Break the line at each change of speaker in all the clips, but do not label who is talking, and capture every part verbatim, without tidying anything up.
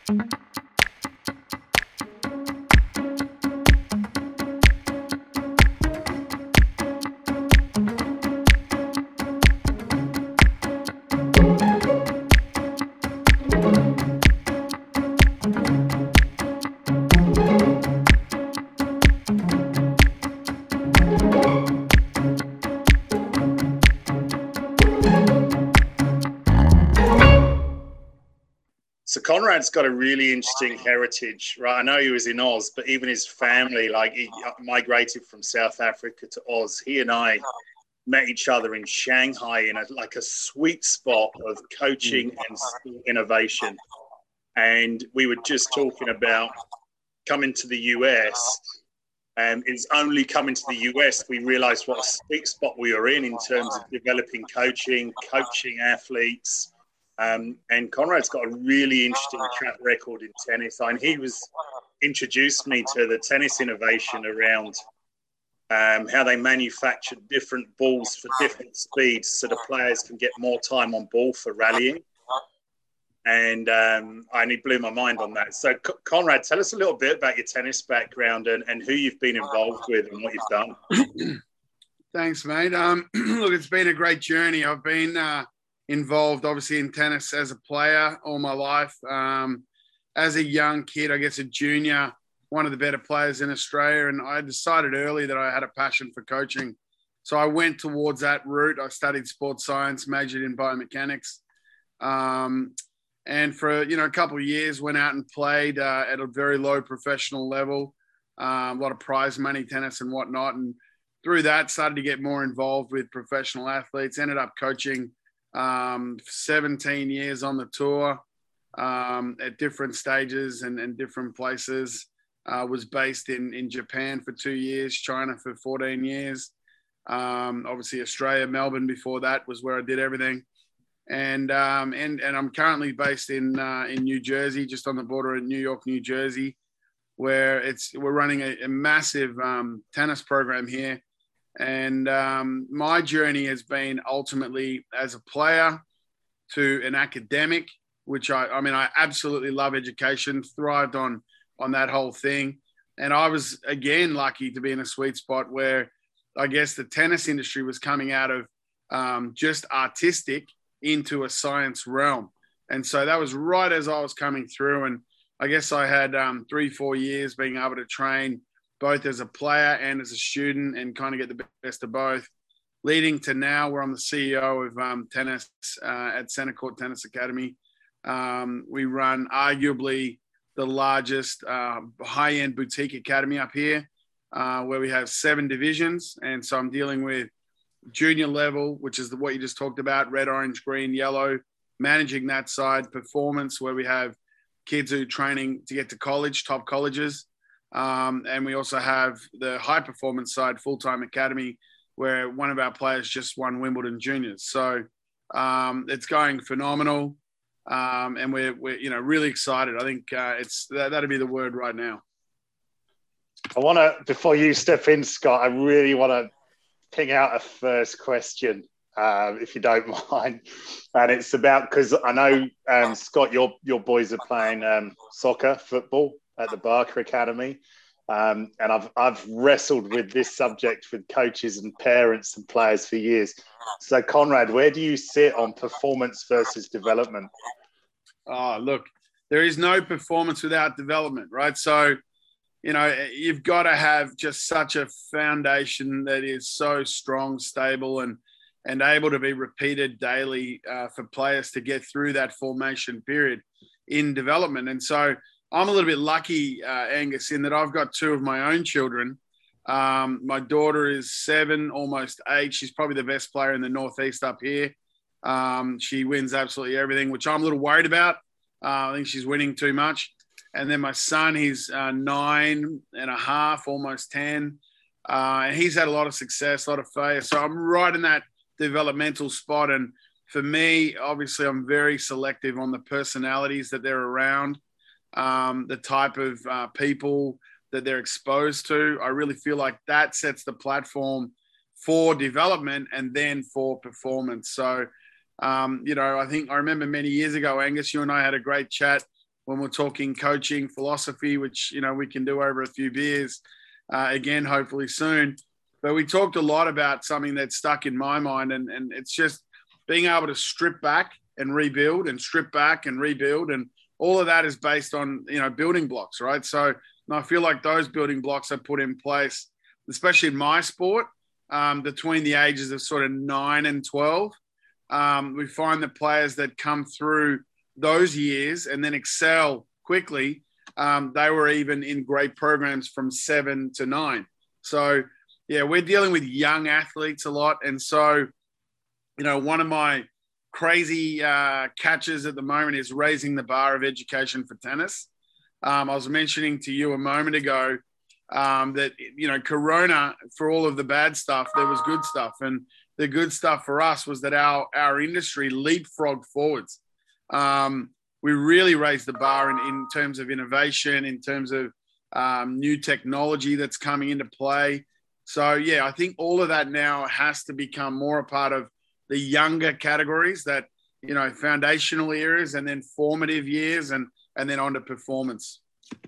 So Conrad's got a really interesting heritage, right? I know he was in Oz, but even his family, like he migrated from South Africa to Oz. He and I met each other in Shanghai in a, like a sweet spot of coaching and innovation. And we were just talking about coming to the U S. And it's only coming to the U S we realized what a sweet spot we were in in terms of developing coaching, coaching athletes. Um, and Conrad's got a really interesting track record in tennis. And he was introduced me to the tennis innovation around um, how they manufacture different balls for different speeds so the players can get more time on ball for rallying. And um, and he blew my mind on that. So, C- Conrad, tell us a little bit about your tennis background and, and who you've been involved with and what you've done.
Thanks, mate. Um, look, it's been a great journey. I've been uh, involved, obviously, in tennis as a player all my life. Um, as a young kid, I guess a junior, one of the better players in Australia, and I decided early that I had a passion for coaching. So I went towards that route. I studied sports science, majored in biomechanics. Um, And for, you know, a couple of years, went out and played uh, at a very low professional level, uh, a lot of prize money, tennis and whatnot. And through that, started to get more involved with professional athletes, ended up coaching um, seventeen years on the tour um, at different stages and, and different places. Uh, was based in, in Japan for two years, China for fourteen years. Um, obviously, Australia, Melbourne before that was where I did everything. And um, and and I'm currently based in uh, in New Jersey, just on the border of New York, New Jersey, where it's we're running a, a massive um, tennis program here. And um, my journey has been ultimately as a player to an academic, which I I mean I absolutely love education, thrived on on that whole thing. And I was again lucky to be in a sweet spot where I guess the tennis industry was coming out of um, just artistic into a science realm. And so that was right as I was coming through. And I guess I had um, three, four years being able to train both as a player and as a student and kind of get the best of both, leading to now where I'm the C E O of um, tennis uh, at Center Court Tennis Academy. Um, we run arguably the largest uh, high-end boutique academy up here uh, where we have seven divisions. And so I'm dealing with junior level, which is the, what you just talked about, red, orange, green, yellow, managing that side, performance, where we have kids who are training to get to college, top colleges. Um, and we also have the high performance side, full-time academy, where one of our players just won Wimbledon juniors. So um, it's going phenomenal. Um, and we're, we're, you know, really excited. I think uh, it's that, that'd be the word right now.
I want to, before you step in, Scott, I really want to ping out a first question, uh, if you don't mind. And it's about, because I know, um, Scott, your your boys are playing um, soccer, football at the Barker Academy. Um, and I've I've wrestled with this subject with coaches and parents and players for years. So, Conrad, where do you sit on performance versus development?
Oh, look, there is no performance without development, right? So, you know, you've got to have just such a foundation that is so strong, stable, and and able to be repeated daily uh, for players to get through that formation period in development. And so I'm a little bit lucky, uh, Angus, in that I've got two of my own children. Um, my daughter is seven, almost eight. She's probably the best player in the Northeast up here. Um, she wins absolutely everything, which I'm a little worried about. Uh, I think she's winning too much. And then my son, he's uh, nine and a half, almost ten. Uh, and he's had a lot of success, a lot of failure. So I'm right in that developmental spot. And for me, obviously, I'm very selective on the personalities that they're around, um, the type of uh, people that they're exposed to. I really feel like that sets the platform for development and then for performance. So, um, you know, I think I remember many years ago, Angus, you and I had a great chat when we're talking coaching philosophy, which, you know, we can do over a few beers uh, again, hopefully soon. But we talked a lot about something that stuck in my mind, and, and it's just being able to strip back and rebuild and strip back and rebuild. And all of that is based on, you know, building blocks, right? So I feel like those building blocks are put in place, especially in my sport, um, between the ages of sort of nine and twelve. Um, we find the players that come through those years and then excel quickly, um, they were even in great programs from seven to nine. So, yeah, we're dealing with young athletes a lot. And so, you know, one of my crazy uh, catches at the moment is raising the bar of education for tennis. Um, I was mentioning to you a moment ago um, that, you know, Corona, for all of the bad stuff, there was good stuff. And the good stuff for us was that our, our industry leapfrogged forwards. Um, we really raised the bar in, in terms of innovation, in terms of um, new technology that's coming into play. So, yeah, I think all of that now has to become more a part of the younger categories, that, you know, foundational years and then formative years and, and then on to performance.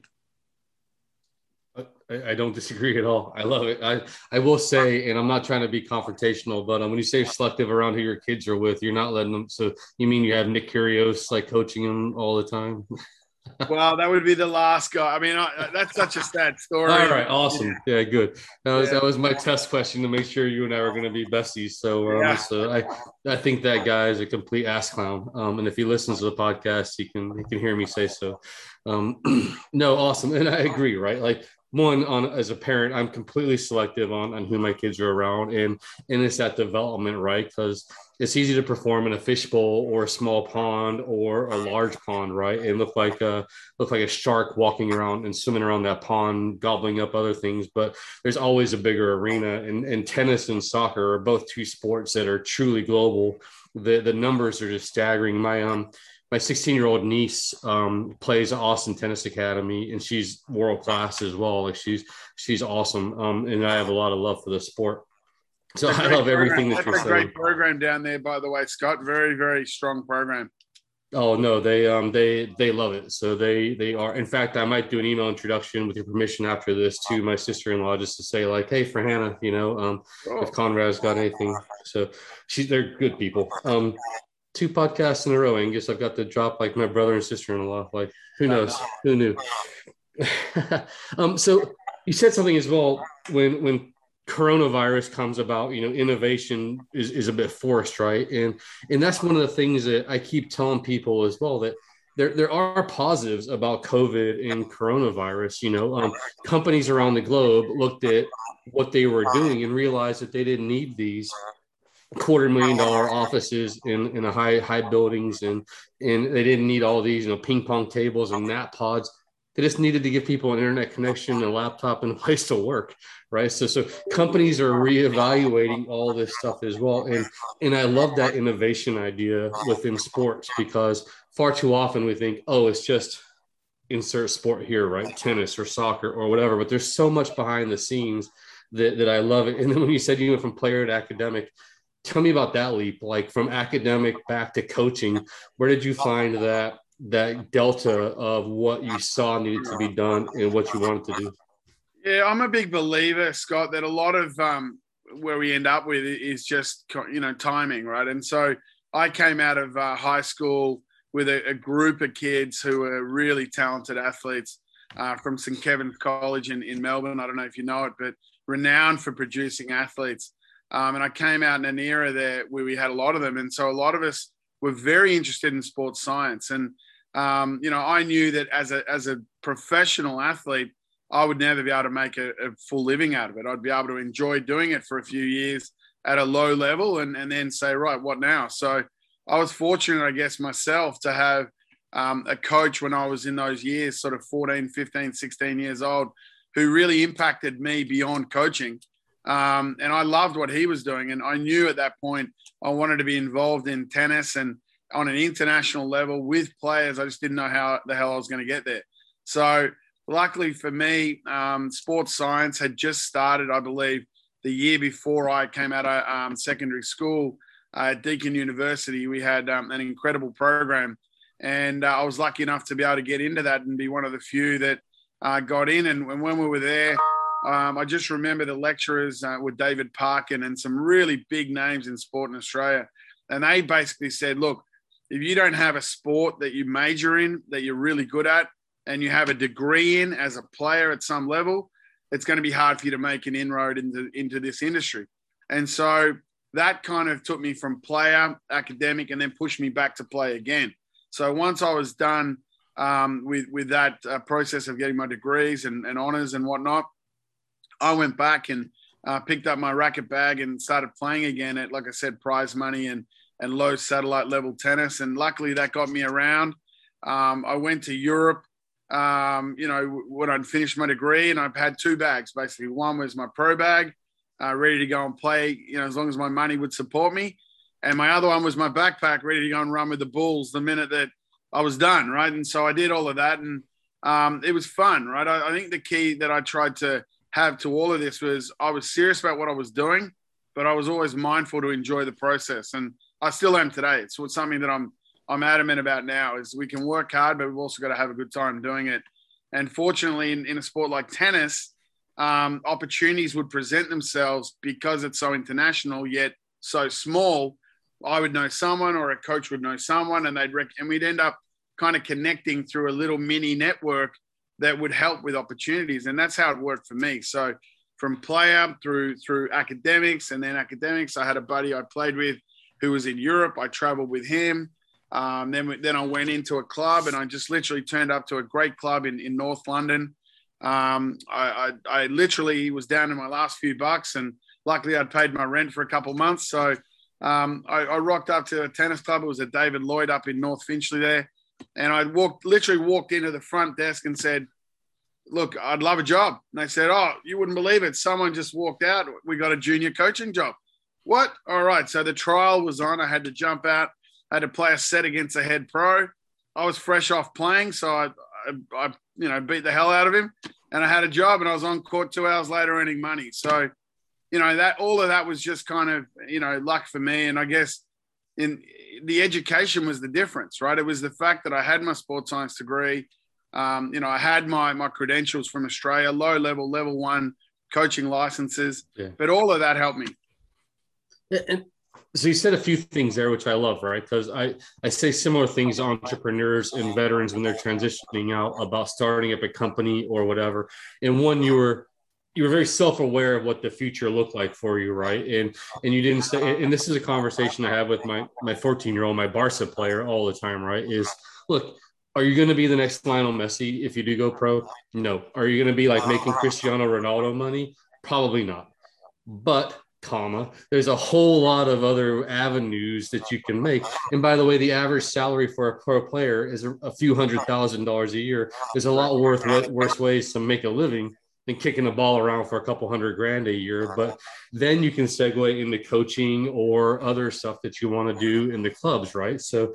I, I don't disagree at all. I love it. I, I will say, and I'm not trying to be confrontational, but um, when you say selective around who your kids are with, you're not letting them. So you mean you have Nick Kyrgios like coaching them all the time?
Well, that would be the last guy. I mean, I, that's such a sad story.
All right, awesome. Yeah, yeah good. That was
yeah.
that was my test question to make sure you and I were going to be besties. So, um,
yeah.
so I I think that guy is a complete ass clown. Um, and if he listens to the podcast, he can he can hear me say so. Um, no, awesome, and I agree. Right, like. One, on as a parent, I'm completely selective on, on who my kids are around, and and it's that development, right? Because it's easy to perform in a fishbowl or a small pond or a large pond, right? And look like a look like a shark walking around and swimming around that pond, gobbling up other things. But there's always a bigger arena, and, and tennis and soccer are both two sports that are truly global. The the numbers are just staggering. My um. My sixteen-year-old niece um, plays at Austin Tennis Academy, and she's world class as well. Like she's she's awesome, um, and I have a lot of love for the sport. So I love
program.
everything that
That's
you're
a
saying.
Great program down there, by the way, Scott. Very very strong program.
Oh no, they um they they love it. So they they are. In fact, I might do an email introduction with your permission after this to my sister-in-law, just to say like, hey, for Hannah, you know, um, oh. if Conrad's got anything. So she's they're good people. Um. Two podcasts in a row, Angus. I've got to drop like my brother and sister-in-law. Like, who knows? Who knew? um, so you said something as well when when coronavirus comes about. You know, innovation is, is a bit forced, right? And and that's one of the things that I keep telling people as well, that there there are positives about COVID and coronavirus. You know, um, companies around the globe looked at what they were doing and realized that they didn't need these quarter million dollar offices in in a high high buildings, and and they didn't need all these, you know, ping pong tables and nap pods. They just needed to give people an internet connection, a laptop, and a place to work, right? So so companies are reevaluating all this stuff as well, and and I love that innovation idea within sports, because far too often we think, oh, it's just insert sport here, right? Tennis or soccer or whatever, but there's so much behind the scenes that that I love it. And then when you said you went from player to academic, tell me about that leap, like from academic back to coaching. Where did you find that that delta of what you saw needed to be done and what you wanted to do?
Yeah, I'm a big believer, Scott, that a lot of um, where we end up with is just, you know, timing, right? And so I came out of uh, high school with a, a group of kids who were really talented athletes uh, from Saint Kevin's College in, in Melbourne. I don't know if you know it, but renowned for producing athletes. Um, and I came out in an era there where we had a lot of them. And so a lot of us were very interested in sports science. And, um, you know, I knew that as a, as a professional athlete, I would never be able to make a, a full living out of it. I'd be able to enjoy doing it for a few years at a low level and, and then say, right, what now? So I was fortunate, I guess, myself to have um, a coach when I was in those years, sort of fourteen, fifteen, sixteen years old, who really impacted me beyond coaching. Um, and I loved what he was doing. And I knew at that point I wanted to be involved in tennis and on an international level with players. I just didn't know how the hell I was going to get there. So luckily for me, um, sports science had just started, I believe, the year before I came out of um, secondary school uh, at Deakin University. We had um, an incredible program. And uh, I was lucky enough to be able to get into that and be one of the few that uh, got in. And, and when we were there, um, I just remember the lecturers uh, were David Parkin and some really big names in sport in Australia. And they basically said, look, if you don't have a sport that you major in, that you're really good at, and you have a degree in as a player at some level, it's going to be hard for you to make an inroad into, into this industry. And so that kind of took me from player, academic, and then pushed me back to play again. So once I was done um, with, with that uh, process of getting my degrees and, and honors and whatnot, I went back and uh, picked up my racket bag and started playing again at, like I said, prize money and, and low satellite level tennis. And luckily that got me around. Um, I went to Europe, um, you know, when I'd finished my degree, and I've had two bags, basically. One was my pro bag, uh, ready to go and play, you know, as long as my money would support me. And my other one was my backpack, ready to go and run with the Bulls the minute that I was done, right? And so I did all of that, and um, it was fun, right? I, I think the key that I tried to have to all of this was I was serious about what I was doing, but I was always mindful to enjoy the process. And I still am today. It's something that I'm I'm adamant about now is we can work hard, but we've also got to have a good time doing it. And fortunately, in, in a sport like tennis, um, opportunities would present themselves because it's so international, yet so small. I would know someone or a coach would know someone, and they'd rec- and we'd end up kind of connecting through a little mini network that would help with opportunities. And that's how it worked for me. So from player through through academics, and then academics, I had a buddy I played with who was in Europe. I traveled with him. Um, then, then I went into a club, and I just literally turned up to a great club in, in North London. Um, I, I, I literally was down to my last few bucks, and luckily I'd paid my rent for a couple of months. So um, I, I rocked up to a tennis club. It was at David Lloyd up in North Finchley there. And I walked, literally walked into the front desk and said, look, I'd love a job. And they said, oh, you wouldn't believe it. Someone just walked out. We got a junior coaching job. What? All right. So the trial was on. I had to jump out. I had to play a set against a head pro. I was fresh off playing, so I, I, I, you know, beat the hell out of him, and I had a job, and I was on court two hours later earning money. So, you know, that all of that was just kind of, you know, luck for me. And I guess in the education was the difference, right? It was the fact that I had my sports science degree. Um, you know, I had my my credentials from Australia, low level, level one coaching licenses, yeah. But all of that helped me.
And so you said a few things there, which I love, right? Because I, I say similar things to entrepreneurs and veterans when they're transitioning out about starting up a company or whatever. And one, you were you were very self-aware of what the future looked like for you, right? And and you didn't say, and this is a conversation I have with my my fourteen-year-old, my Barca player all the time, right? Is, look, are you going to be the next Lionel Messi if you do go pro? No. Are you going to be like making Cristiano Ronaldo money? Probably not. But comma, there's a whole lot of other avenues that you can make. And by the way, the average salary for a pro player is a, a few hundred thousand dollars a year. There's a lot worth worse ways to make a living than kicking the ball around for a couple hundred grand a year. But then you can segue into coaching or other stuff that you want to do in the clubs, right? So,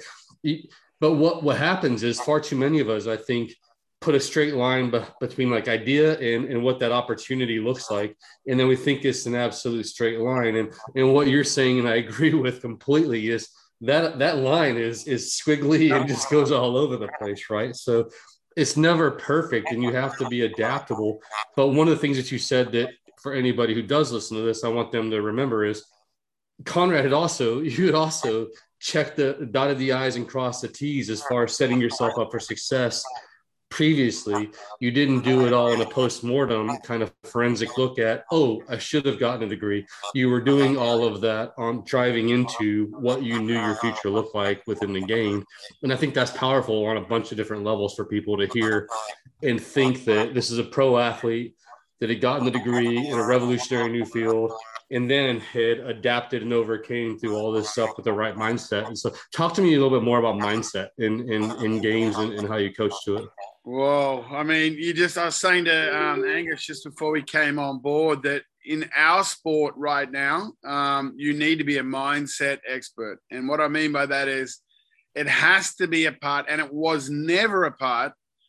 but what, what happens is far too many of us, I think, put a straight line be- between like idea and, and what that opportunity looks like. And then we think it's an absolute straight line. And, and what you're saying, and I agree with completely, is that that line is, is squiggly and just goes all over the place, right? So it's never perfect, and you have to be adaptable. But one of the things that you said that for anybody who does listen to this, I want them to remember is Conrad had also, you had also checked the dotted the I's and crossed the T's as far as setting yourself up for success. Previously, you didn't do it all in a post-mortem kind of forensic look at, oh, I should have gotten a degree. You were doing all of that on driving into what you knew your future looked like within the game. And I think that's powerful on a bunch of different levels for people to hear and think that this is a pro athlete that had gotten the degree in a revolutionary new field and then had adapted and overcame through all this stuff with the right mindset. And so talk to me a little bit more about mindset in, in, in games and, and how you coach to it.
Whoa. I mean, you just, I was saying to um, Angus just before we came on board that in our sport right now, um, you need to be a mindset expert. And what I mean by that is it has to be a part, and it was never a part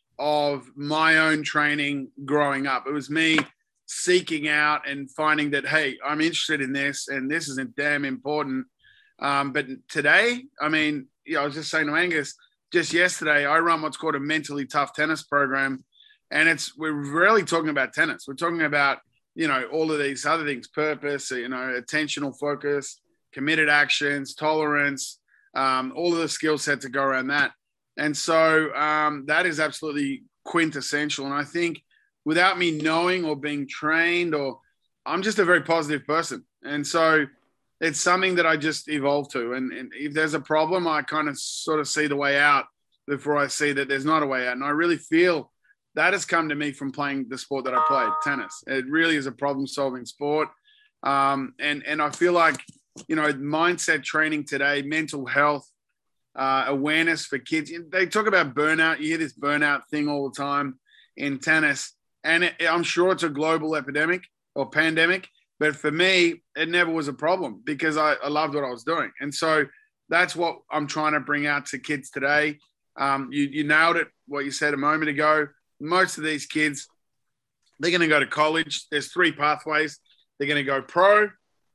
of my own training growing up. It was me seeking out and finding that, hey, I'm interested in this, and this is damn important. Um, but today, I mean, you know, I was just saying to Angus, just yesterday, I run what's called a mentally tough tennis program. And it's, we're really talking about tennis. We're talking about, you know, all of these other things, purpose, you know, attentional focus, committed actions, tolerance, um, all of the skill sets that go around that. And so um, that is absolutely quintessential. And I think without me knowing or being trained, or I'm just a very positive person. And so it's something that I just evolved to. And, and if there's a problem, I kind of sort of see the way out before I see that there's not a way out. And I really feel that has come to me from playing the sport that I played, tennis. It really is a problem-solving sport. Um, and, and I feel like, you know, mindset training today, mental health, uh, awareness for kids. They talk about burnout. You hear this burnout thing all the time in tennis. And it, I'm sure it's a global epidemic or pandemic. But for me, it never was a problem because I, I loved what I was doing. And so that's what I'm trying to bring out to kids today. Um, you, you nailed it, what you said a moment ago. Most of these kids, they're going to go to college. There's three pathways. They're going to go pro,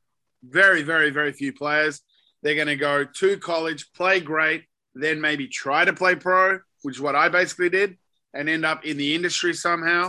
very, very, very few players. They're going to go to college, play great, then maybe try to play pro, which is what I basically did, and end up in the industry somehow.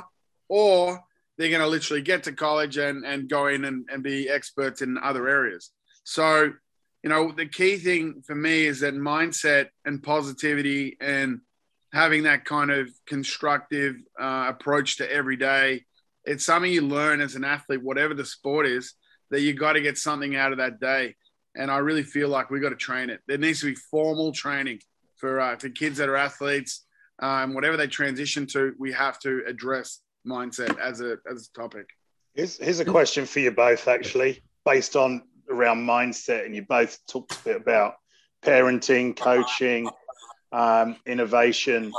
Or they're going to literally get to college and, and go in and, and be experts in other areas. So, you know, the key thing for me is that mindset and positivity and having that kind of constructive uh, approach to every day. It's something you learn as an athlete, whatever the sport is, that you got to get something out of that day. And I really feel like we got to train it. There needs to be formal training for uh, for kids that are athletes, and um, whatever they transition to, we have to address mindset as a as a topic.
Here's, here's a question for you both, actually, based on around mindset. And you both talked a bit about parenting, coaching, um, innovation.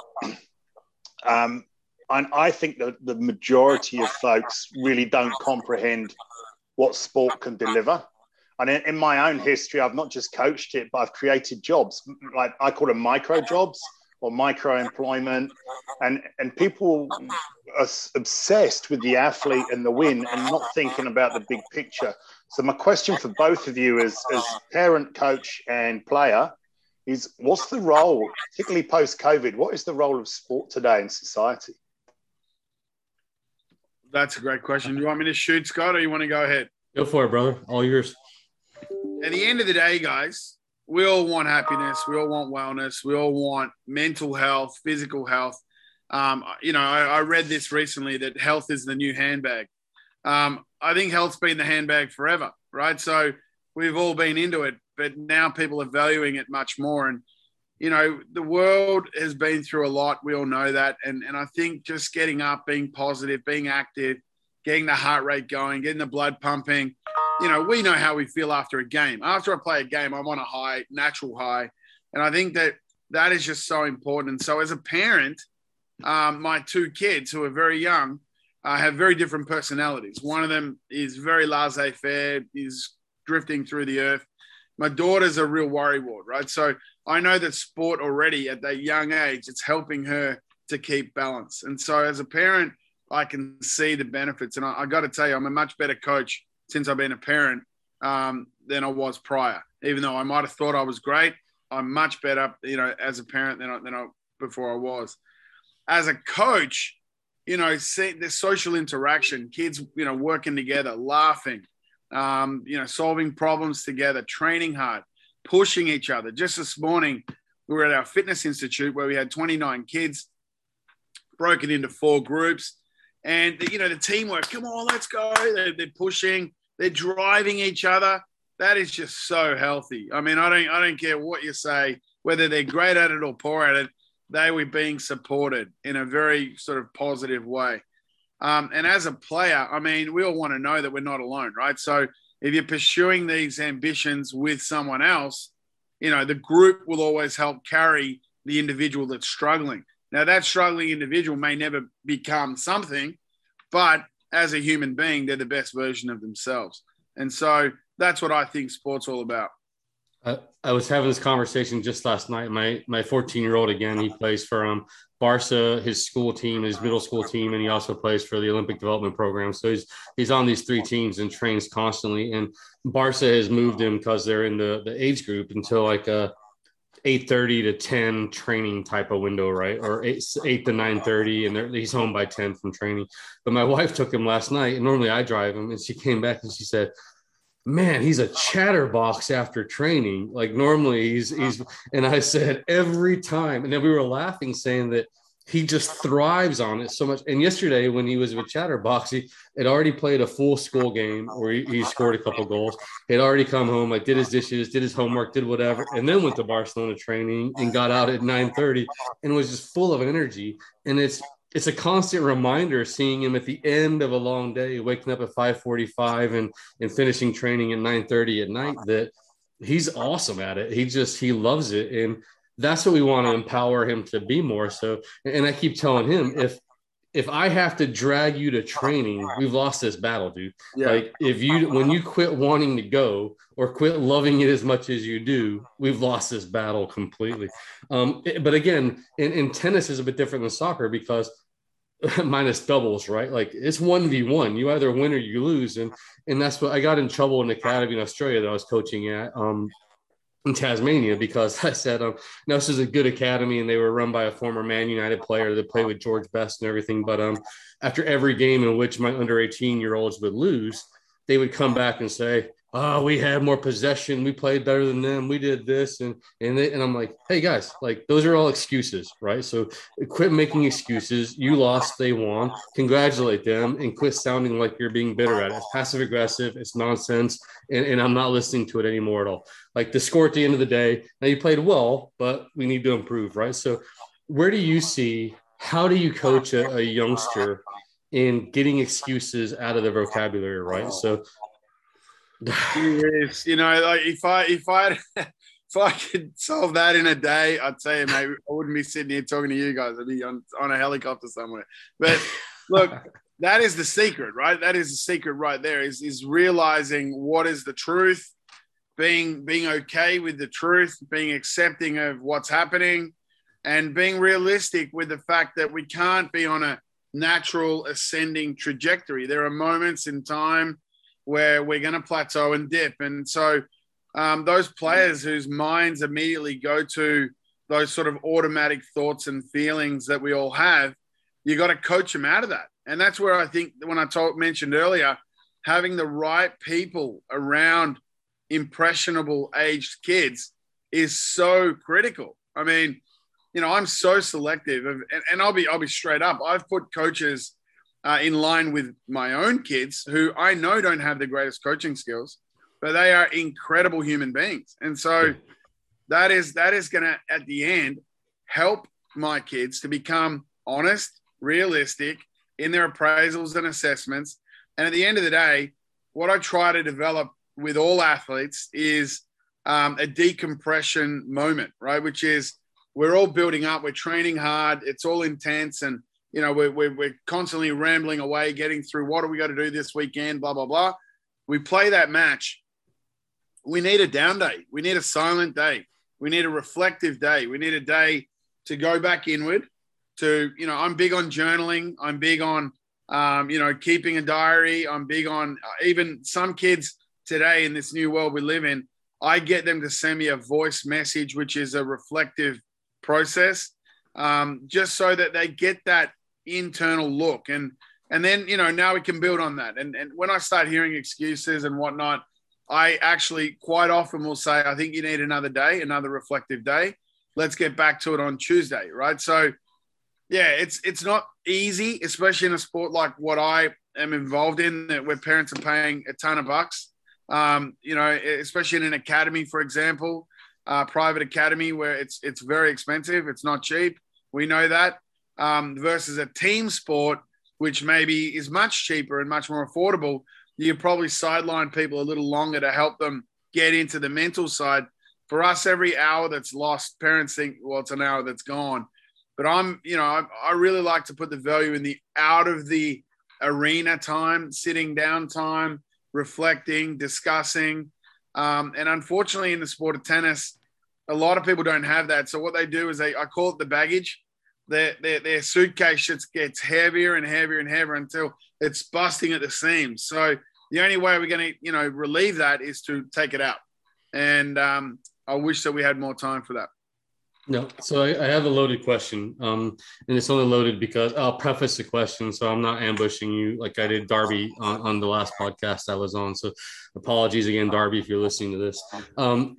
Um, and I think that the majority of folks really don't comprehend what sport can deliver. And in, in my own history, I've not just coached it, but I've created jobs. Like I call them micro jobs or micro employment. And, and people are obsessed with the athlete and the win and not thinking about the big picture. So my question for both of you as, as parent, coach, and player is, what's the role, particularly post-COVID, what is the role of sport today in society?
That's a great question. Do you want me to shoot, Scott, or you want to go ahead?
Go for it, brother. All yours.
At the end of the day, guys, we all want happiness. We all want wellness. We all want mental health, physical health. Um, you know, I, I read this recently that health is the new handbag. Um, I think health's been the handbag forever, right? So we've all been into it, but now people are valuing it much more. And, you know, the world has been through a lot. We all know that. And, and I think just getting up, being positive, being active, getting the heart rate going, getting the blood pumping. You know, we know how we feel after a game. After I play a game, I'm on a high, natural high. And I think that that is just so important. And so as a parent, um, my two kids who are very young uh, have very different personalities. One of them is very laissez-faire, is drifting through the earth. My daughter's a real worrywart, right? So I know that sport already at that young age, it's helping her to keep balance. And so as a parent, I can see the benefits. And I, I got to tell you, I'm a much better coach since I've been a parent um, than I was prior. Even though I might have thought I was great, I'm much better, you know, as a parent than I, than I before I was. As a coach, you know, see the social interaction, kids, you know, working together, laughing, um, you know, solving problems together, training hard, pushing each other. Just this morning, we were at our fitness institute where we had twenty-nine kids broken into four groups. And, you know, the teamwork, come on, let's go. They're, they're pushing, they're driving each other. That is just so healthy. I mean, I don't, I don't care what you say, whether they're great at it or poor at it, they were being supported in a very sort of positive way. Um, and as a player, I mean, we all want to know that we're not alone, right? So if you're pursuing these ambitions with someone else, you know, the group will always help carry the individual that's struggling. Now, that struggling individual may never become something, but as a human being, they're the best version of themselves. And so that's what I think sport's all about.
I, I was having this conversation just last night. My my fourteen-year-old, again, he plays for um, Barca, his school team, his middle school team, and he also plays for the Olympic Development Program. So he's he's on these three teams and trains constantly. And Barca has moved him because they're in the, the age group until like uh, eight thirty to ten training type of window, right? Or eight, eight to nine thirty, and he's home by ten from training. But my wife took him last night, and normally I drive him, and she came back and she said, man, he's a chatterbox after training. Like normally he's, he's, and I said every time, and then we were laughing saying that he just thrives on it so much. And yesterday when he was with Chatterbox, he had already played a full school game where he, he scored a couple goals. He had already come home, like did his dishes, did his homework, did whatever, and then went to Barcelona training and got out at nine thirty and was just full of energy. And it's, it's a constant reminder seeing him at the end of a long day, waking up at five forty-five and, and finishing training at nine thirty at night, that he's awesome at it. He just, he loves it. And that's what we want to empower him to be more. So, and I keep telling him, if, if I have to drag you to training, we've lost this battle, dude. Yeah. Like if you, when you quit wanting to go or quit loving it as much as you do, we've lost this battle completely. Um, but again, in, in tennis is a bit different than soccer because minus doubles, right? Like it's one v one. You either win or you lose. And, and that's what I got in trouble in the academy in Australia that I was coaching at. Um, in Tasmania, because I said, um, no, this is a good academy and they were run by a former Man United player that played with George Best and everything. But um, after every game in which my under eighteen year olds would lose, they would come back and say, oh, we had more possession. We played better than them. We did this. And, and, they, and I'm like, hey guys, like those are all excuses, right? So quit making excuses. You lost, they won. Congratulate them and quit sounding like you're being bitter at it. It's passive aggressive. It's nonsense. And, and I'm not listening to it anymore at all. Like the score at the end of the day, now you played well, but we need to improve, right? So where do you see, how do you coach a, a youngster in getting excuses out of their vocabulary, right? So
yes, you know, like if I if I if I could solve that in a day, I'd say maybe I wouldn't be sitting here talking to you guys. I'd be on, on a helicopter somewhere. But look, that is the secret, right? That is the secret right there. Is is realizing what is the truth, being being okay with the truth, being accepting of what's happening, and being realistic with the fact that we can't be on a natural ascending trajectory. There are moments in time where we're going to plateau and dip. And so um, those players whose minds immediately go to those sort of automatic thoughts and feelings that we all have, you got to coach them out of that. And that's where I think when I told, mentioned earlier, having the right people around impressionable aged kids is so critical. I mean, you know, I'm so selective of, and, and I'll be, I'll be straight up. I've put coaches Uh, in line with my own kids who I know don't have the greatest coaching skills, but they are incredible human beings. And so that is, that is going to, at the end, help my kids to become honest, realistic in their appraisals and assessments. And at the end of the day, what I try to develop with all athletes is um, a decompression moment, right? Which is we're all building up, we're training hard, it's all intense, and you know, we're, we're, we're constantly rambling away, getting through what do we got to do this weekend, blah, blah, blah. We play that match. We need a down day. We need a silent day. We need a reflective day. We need a day to go back inward to, you know, I'm big on journaling. I'm big on, um, you know, keeping a diary. I'm big on uh, even some kids today in this new world we live in, I get them to send me a voice message, which is a reflective process, um, just so that they get that internal look. And and then, you know, now we can build on that. And, and when I start hearing excuses and whatnot, I actually quite often will say, I think you need another day, another reflective day. Let's get back to it on Tuesday, right? So, yeah, it's it's not easy, especially in a sport like what I am involved in, where parents are paying a ton of bucks. Um, you know, especially in an academy, for example, uh, private academy where it's it's very expensive. It's not cheap. We know that. Um, versus a team sport, which maybe is much cheaper and much more affordable. You probably sideline people a little longer to help them get into the mental side. For us, every hour that's lost, parents think, well, it's an hour that's gone. But I'm, you know, I, I really like to put the value in the out of the arena time, sitting down time, reflecting, discussing. Um, and unfortunately, in the sport of tennis, a lot of people don't have that. So what they do is they, I call it the baggage. Their, their, their suitcase just gets heavier and heavier and heavier until it's busting at the seams. So the only way we're going to, you know, relieve that is to take it out. And um, I wish that we had more time for that.
No, so I, I have a loaded question, um, and it's only loaded because I'll preface the question, so I'm not ambushing you like I did Darby on, on the last podcast I was on. So apologies again, Darby, if you're listening to this. Um,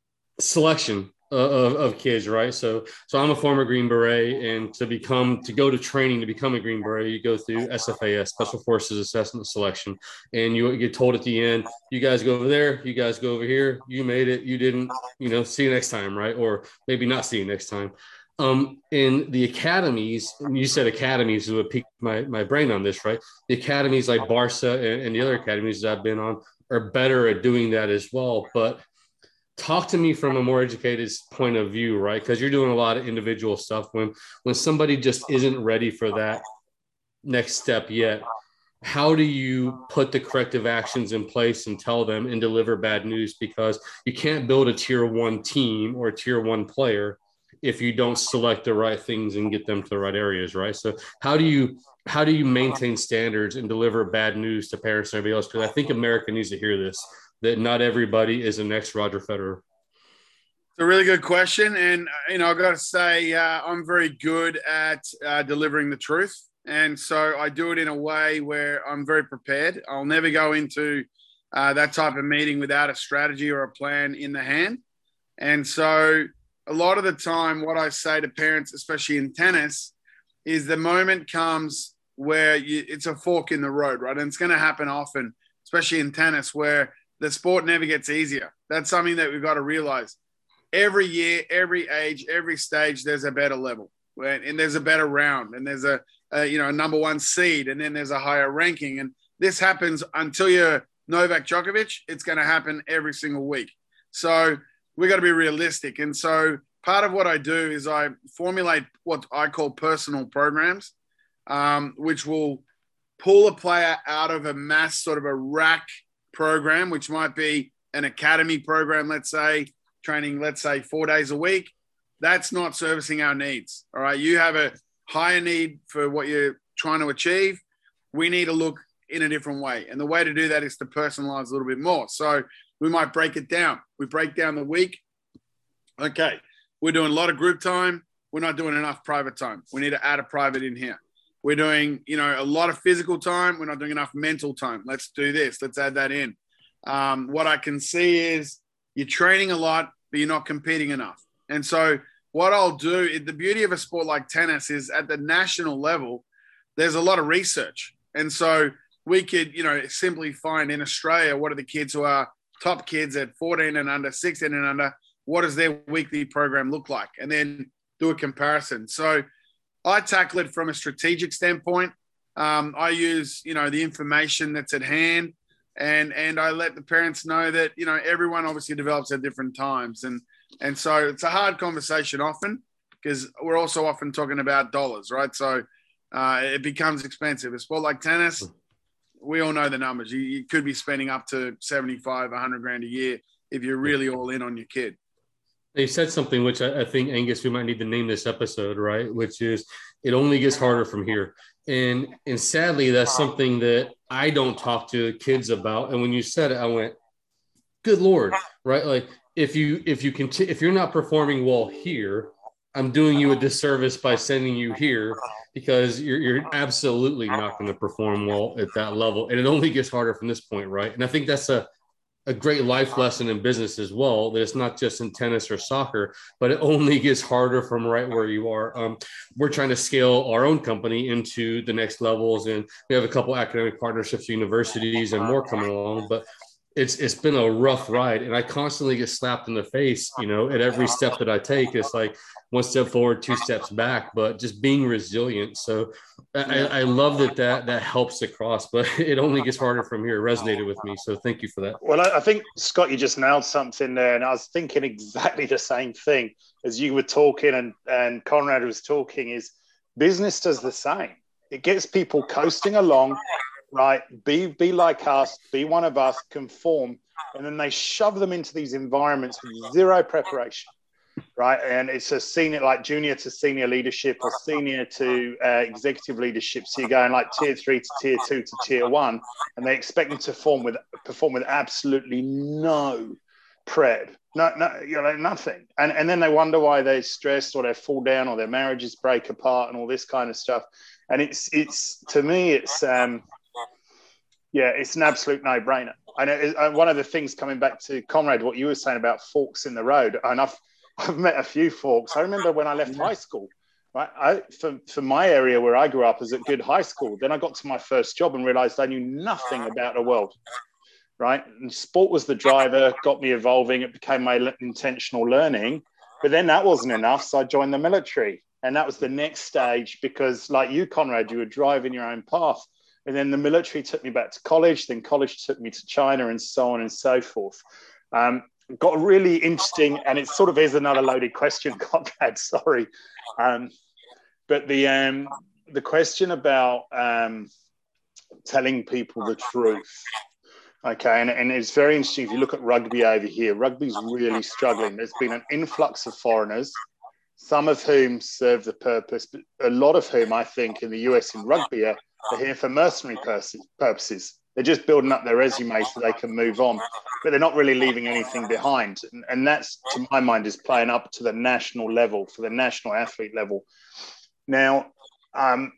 selection of, of kids, right? So, so I'm a former Green Beret, and to become to go to training to become a Green Beret, you go through S F A S, Special Forces Assessment Selection, and you get told at the end, you guys go over there, you guys go over here, you made it, you didn't, you know, see you next time, right? Or maybe not see you next time. Um, in the academies, and you said academies is what piqued my, my brain on this, right? The academies like Barca and, and the other academies that I've been on are better at doing that as well, but talk to me from a more educated point of view, right? Because you're doing a lot of individual stuff. When when somebody just isn't ready for that next step yet, how do you put the corrective actions in place and tell them and deliver bad news? Because you can't build a tier one team or a tier one player if you don't select the right things and get them to the right areas, right? So how do you how do you maintain standards and deliver bad news to parents and everybody else? Because I think America needs to hear this, that not everybody is the next Roger Federer.
It's a really good question. And, you know, I've got to say, uh, I'm very good at uh, delivering the truth. And so I do it in a way where I'm very prepared. I'll never go into uh, that type of meeting without a strategy or a plan in the hand. And so a lot of the time, what I say to parents, especially in tennis, is the moment comes where you, it's a fork in the road, right? And it's going to happen often, especially in tennis, where the sport never gets easier. That's something that we've got to realize. Every year, every age, every stage, there's a better level, and there's a better round, and there's a, a you know a number one seed, and then there's a higher ranking. And this happens until you're Novak Djokovic. It's going to happen every single week. So we got to be realistic. And so part of what I do is I formulate what I call personal programs, um, which will pull a player out of a mass sort of a rack program, which might be an academy program, let's say, training, let's say, four days a week. That's not servicing our needs. All right. You have a higher need for what you're trying to achieve. We need to look in a different way. And the way to do that is to personalize a little bit more. So we might break it down. We break down the week. Okay. We're doing a lot of group time. We're not doing enough private time. We need to add a private in here. We're doing, you know, a lot of physical time. We're not doing enough mental time. Let's do this. Let's add that in. Um, what I can see is you're training a lot, but you're not competing enough. And so what I'll do, the beauty of a sport like tennis is at the national level, there's a lot of research. And so we could, you know, simply find in Australia, what are the kids who are top kids at fourteen and under, sixteen and under, what does their weekly program look like? And then do a comparison. So I tackle it from a strategic standpoint. Um, I use, you know, the information that's at hand, and and I let the parents know that, you know, everyone obviously develops at different times. And and so it's a hard conversation often because we're also often talking about dollars, right? So uh, it becomes expensive. A sport like tennis, we all know the numbers. You, you could be spending up to seventy-five, a hundred grand a year if you're really all in on your kid.
They said something which I, I think, Angus, we might need to name this episode, right? Which is, it only gets harder from here. And and sadly, that's something that I don't talk to kids about. And when you said it, I went, good Lord, right? Like if you if you continue, if you're not performing well here, I'm doing you a disservice by sending you here, because you're you're absolutely not going to perform well at that level. And it only gets harder from this point, right? And I think that's a a great life lesson in business as well, that it's not just in tennis or soccer, but it only gets harder from right where you are. Um, we're trying to scale our own company into the next levels, and we have a couple academic partnerships, universities, and more coming along, but it's it's been a rough ride, and I constantly get slapped in the face, you know, at every step that I take. It's like one step forward, two steps back, but just being resilient. So I, I love that, that that helps across, but it only gets harder from here. It resonated with me. So thank you for that.
Well, I think, Scott, you just nailed something there. And I was thinking exactly the same thing as you were talking and, and Conrad was talking, is business does the same. It gets people coasting along, right? Be, be like us, be one of us, conform. And then they shove them into these environments with zero preparation. Right. And it's a senior, like junior to senior leadership or senior to uh, executive leadership. So you're going like tier three to tier two to tier one, and they expect them to perform with perform with absolutely no prep, no, no, you know, nothing. And and then they wonder why they're stressed or they fall down or their marriages break apart and all this kind of stuff. And it's it's to me, it's um, yeah, it's an absolute no-brainer. And it, it, one of the things coming back to Conrad, what you were saying about forks in the road, and I've I've met a few forks. I remember when I left high school. Right, I, for, for my area where I grew up was at good high school. Then I got to my first job and realized I knew nothing about the world, right? And sport was the driver, got me evolving. It became my intentional learning. But then that wasn't enough, so I joined the military. And that was the next stage because like you, Conrad, you were driving your own path. And then the military took me back to college. Then college took me to China and so on and so forth. Um, got really interesting, and it sort of is another loaded question, Conrad, sorry. Um, but the um, the question about um, telling people the truth, okay, and, and it's very interesting. If you look at rugby over here, rugby's really struggling. There's been an influx of foreigners, some of whom serve the purpose, but a lot of whom I think in the U S in rugby are, are here for mercenary purposes. They're just building up their resume so they can move on, but they're not really leaving anything behind. And, and that's, to my mind, is playing up to the national level, for the national athlete level. Now, um,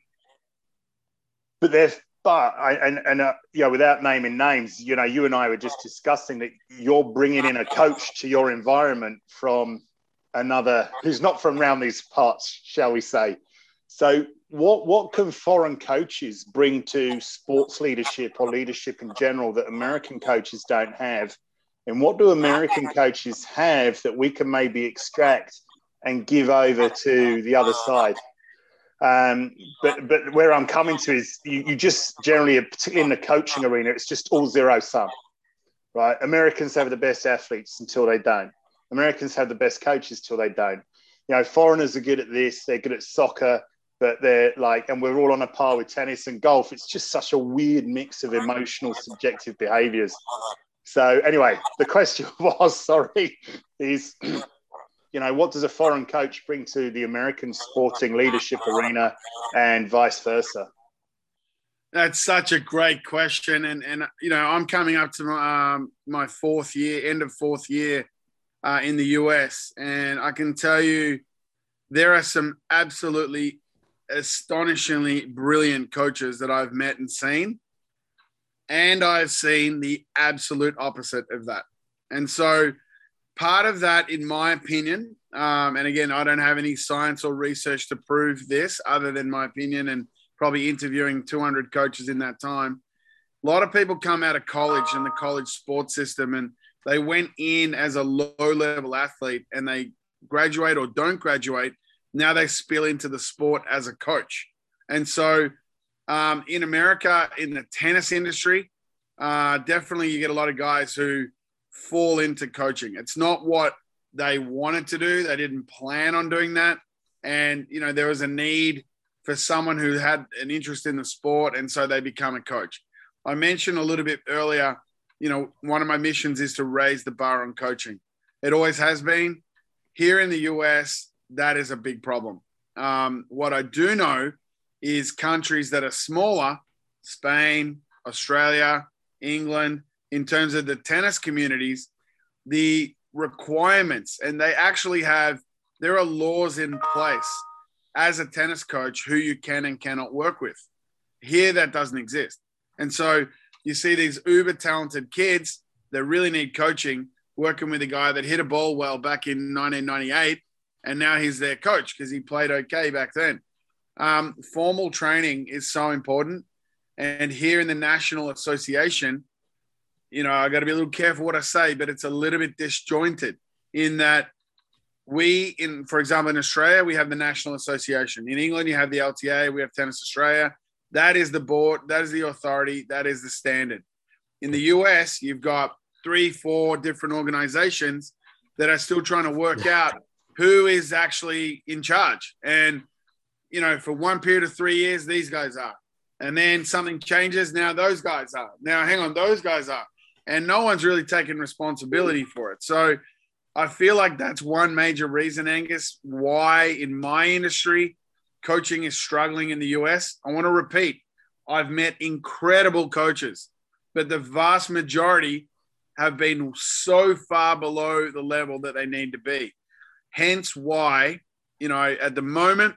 but there's, but I, and, and uh, you know, without naming names, you know, you and I were just discussing that you're bringing in a coach to your environment from another, who's not from around these parts, shall we say. So what what can foreign coaches bring to sports leadership or leadership in general that American coaches don't have? And what do American coaches have that we can maybe extract and give over to the other side? Um, but but where I'm coming to is you, you just generally, particularly in the coaching arena, it's just all zero sum, right? Americans have the best athletes until they don't. Americans have the best coaches till they don't. You know, foreigners are good at this, they're good at soccer, but they're like, and we're all on a par with tennis and golf. It's just such a weird mix of emotional, subjective behaviors. So anyway, the question was, sorry, is, you know, what does a foreign coach bring to the American sporting leadership arena and vice versa?
That's such a great question. And, and you know, I'm coming up to my, um, my fourth year, end of fourth year uh, in the U S. And I can tell you there are some absolutely astonishingly brilliant coaches that I've met and seen. And I've seen the absolute opposite of that. And so part of that, in my opinion, um, and again, I don't have any science or research to prove this other than my opinion and probably interviewing two hundred coaches in that time. A lot of people come out of college and the college sports system and they went in as a low-level athlete and they graduate or don't graduate. Now they spill into the sport as a coach. And so um, in America, in the tennis industry, uh, definitely you get a lot of guys who fall into coaching. It's not what they wanted to do. They didn't plan on doing that. And, you know, there was a need for someone who had an interest in the sport. And so they become a coach. I mentioned a little bit earlier, you know, one of my missions is to raise the bar on coaching. It always has been. Here in the U S, that is a big problem. Um, what I do know is countries that are smaller, Spain, Australia, England, in terms of the tennis communities, the requirements, and they actually have, there are laws in place as a tennis coach who you can and cannot work with. Here, that doesn't exist. And so you see these uber talented kids that really need coaching working with a guy that hit a ball well back in nineteen ninety-eight. And now he's their coach because he played okay back then. Um, formal training is so important. And here in the National Association, you know, I got to be a little careful what I say, but it's a little bit disjointed in that we, in, for example, in Australia, we have the National Association. In England, you have the L T A, we have Tennis Australia. That is the board, that is the authority, that is the standard. In the U S, you've got three, four different organizations that are still trying to work out who is actually in charge. And, you know, for one period of three years, these guys are. And then something changes. Now those guys are. Now, hang on, those guys are. And no one's really taking responsibility for it. So I feel like that's one major reason, Angus, why in my industry, coaching is struggling in the U S. I want to repeat, I've met incredible coaches, but the vast majority have been so far below the level that they need to be. Hence why, you know, at the moment,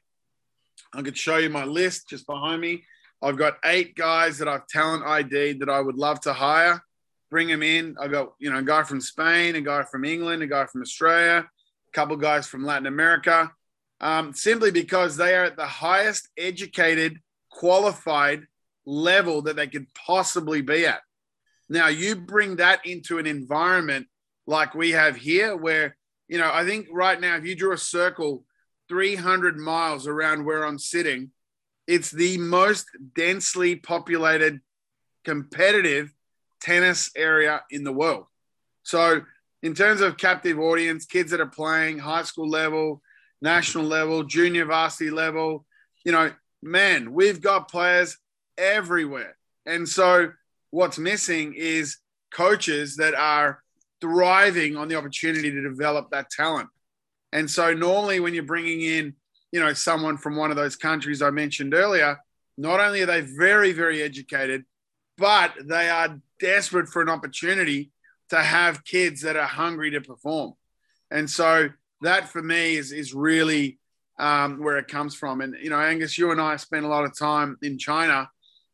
I could show you my list just behind me. I've got eight guys that I've talent I D'd that I would love to hire, bring them in. I've got, you know, a guy from Spain, a guy from England, a guy from Australia, a couple guys from Latin America, um, simply because they are at the highest educated, qualified level that they could possibly be at. Now, you bring that into an environment like we have here where, you know, I think right now, if you drew a circle three hundred miles around where I'm sitting, it's the most densely populated, competitive tennis area in the world. So in terms of captive audience, kids that are playing high school level, national level, junior varsity level, you know, man, we've got players everywhere. And so what's missing is coaches that are thriving on the opportunity to develop that talent. And so normally when you're bringing in, you know, someone from one of those countries I mentioned earlier, not only are they very, very educated, but they are desperate for an opportunity to have kids that are hungry to perform. And so that for me is, is really um, where it comes from. And, you know, Angus, you and I spent a lot of time in China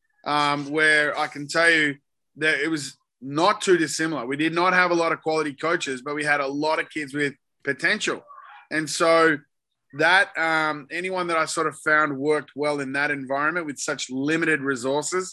um, where I can tell you that it was not too dissimilar. We did not have a lot of quality coaches, but we had a lot of kids with potential. And so that um, anyone that I sort of found worked well in that environment with such limited resources,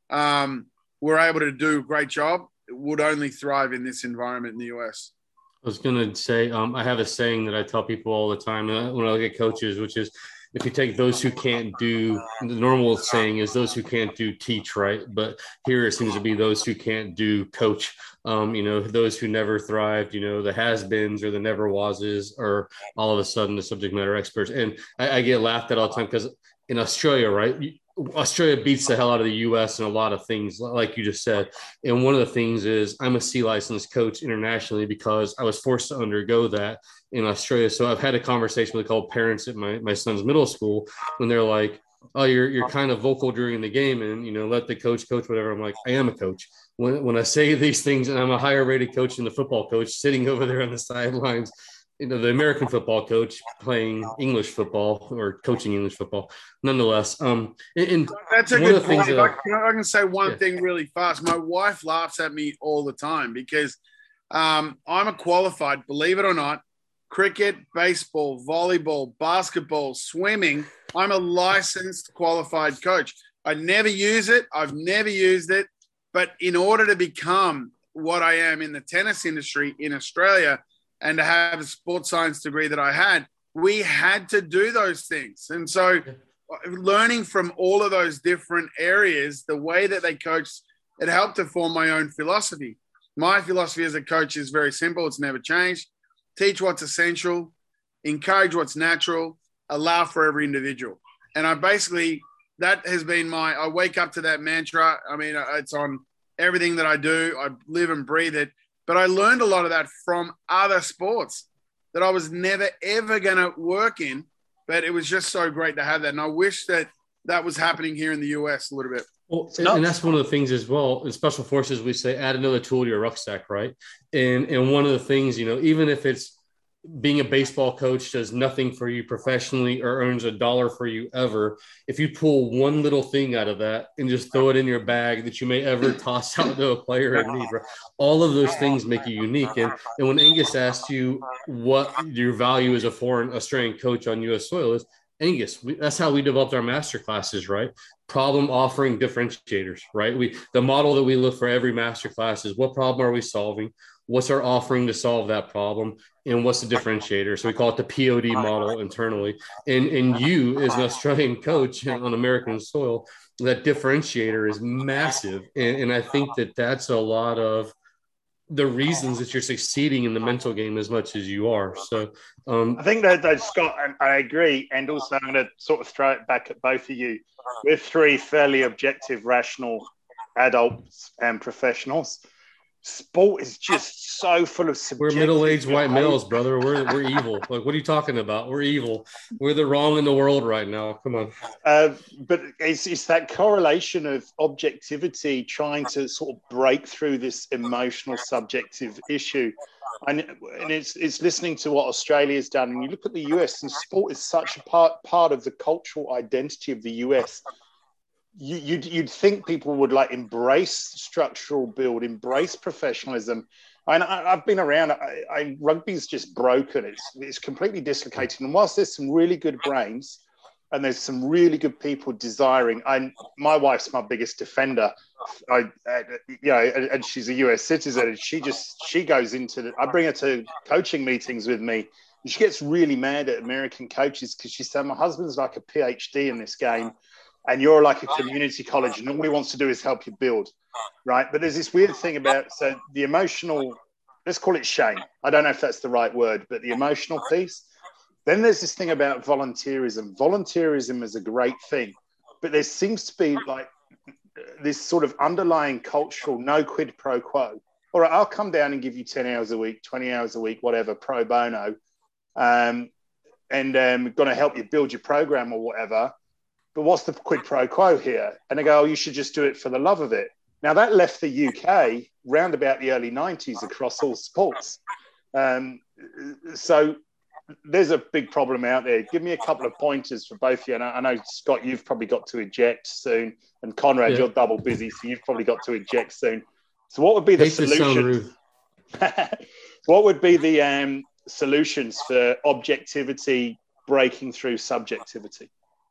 um, were able to do a great job, would only thrive in this environment in the U S.
I was going to say, um, I have a saying that I tell people all the time when I look at coaches, which is, if you take those who can't do, the normal saying is those who can't do teach, right? But here it seems to be those who can't do coach. Um, you know, those who never thrived, you know, the has-beens or the never-wases, or all of a sudden the subject matter experts. And I, I get laughed at all the time because in Australia, right, Australia beats the hell out of the U S in a lot of things, like you just said. And one of the things is I'm a C licensed coach internationally because I was forced to undergo that in Australia. So I've had a conversation with a couple parents at my, my son's middle school when they're like, oh, you're you're kind of vocal during the game and, you know, let the coach coach whatever. I'm like, I am a coach. When, when I say these things, and I'm a higher rated coach than the football coach sitting over there on the sidelines, you know, the American football coach playing English football or coaching English football, nonetheless. Um, and, and
that's a good point. That, I, can, I can say one yeah. thing really fast. My wife laughs at me all the time because um, I'm a qualified, believe it or not, cricket, baseball, volleyball, basketball, swimming. I'm a licensed qualified coach. I never use it. I've never used it. But in order to become what I am in the tennis industry in Australia, and to have a sports science degree that I had, we had to do those things. And so learning from all of those different areas, the way that they coach, it helped to form my own philosophy. My philosophy as a coach is very simple. It's never changed. Teach what's essential, encourage what's natural, allow for every individual. And I basically, that has been my, I wake up to that mantra. I mean, it's on everything that I do. I live and breathe it. But I learned a lot of that from other sports that I was never, ever going to work in. But it was just so great to have that. And I wish that that was happening here in the U S a little bit.
Well, and, and that's one of the things as well. In special forces, we say add another tool to your rucksack, right? And and one of the things, you know, even if it's being a baseball coach does nothing for you professionally or earns a dollar for you ever, if you pull one little thing out of that and just throw it in your bag that you may ever toss out to a player in need, right? All of those things make you unique. And, and when Angus asked you what your value as a foreign Australian coach on U S soil is, Angus, we, that's how we developed our master classes, right? Problem offering differentiators, right? We the model that we look for every master class is what problem are we solving? What's our offering to solve that problem? And what's the differentiator? So we call it the P O D model internally. And, and you, as an Australian coach on American soil, that differentiator is massive. And, and I think that that's a lot of the reasons that you're succeeding in the mental game as much as you are. So um,
I think that, that Scott, and I agree. And also I'm going to sort of throw it back at both of you. We're three fairly objective, rational adults and professionals. sport is just so full of subjective.
We're middle-aged white males, brother. We're we're evil. Like, what are you talking about? We're evil. We're the wrong in the world right now. Come on.
Uh, but it's, it's that correlation of objectivity trying to sort of break through this emotional subjective issue. And, and it's it's listening to what Australia's done. And you look at the U S, and sport is such a part, part of the cultural identity of the U S. You, you'd, you'd think people would like embrace structural build, embrace professionalism. And I, I've been around. I, I, rugby's just broken. It's it's completely dislocated. And whilst there's some really good brains, and there's some really good people desiring. I, my wife's my biggest defender. I, uh, you know, and, and she's a U S citizen. And she just she goes into. The, I bring her to coaching meetings with me, and she gets really mad at American coaches because she said, "My husband's like a PhD in this game. And you're like a community college, and all he wants to do is help you build, right?" But there's this weird thing about, so the emotional, let's call it shame. I don't know if that's the right word, but the emotional piece. Then there's this thing about volunteerism. Volunteerism is a great thing, but there seems to be like this sort of underlying cultural no quid pro quo. All right, I'll come down and give you ten hours a week, twenty hours a week, whatever, pro bono, um, and um, going to help you build your program or whatever. But what's the quid pro quo here? And they go, "Oh, you should just do it for the love of it." Now, that left the U K round about the early nineties across all sports. Um, so there's a big problem out there. Give me a couple of pointers for both of you. And I, I know, Scott, you've probably got to eject soon. And Conrad, yeah. You're double busy, so you've probably got to eject soon. So what would be the solution? What would be the um, solutions for objectivity breaking through subjectivity?